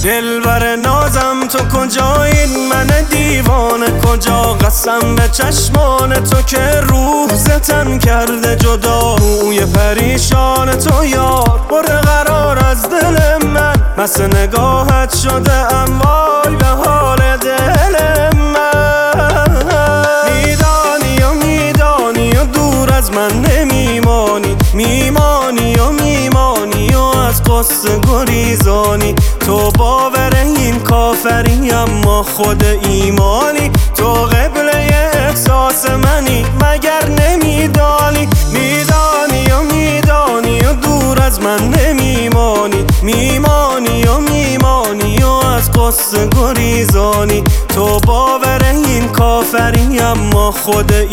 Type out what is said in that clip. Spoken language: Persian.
دلبر نازم تو کجایی؟ من دیوانه کجا؟ قسم به چشمان تو که روح زتن کرده جدا. موی پریشان تو یار برده قرار از دل من، مست نگاهت شده ام وای به حال دل من. میدانی و دور از من نمیمانی، میمانی و از قصه گریزانی. تو باور این کافری اما خود ایمانی، تو قبله احساس منی مگر نمیدانی. میدانی و دور از من نمیمانی، میمانی و از قصه گریزانی. تو باور این کافری اما خود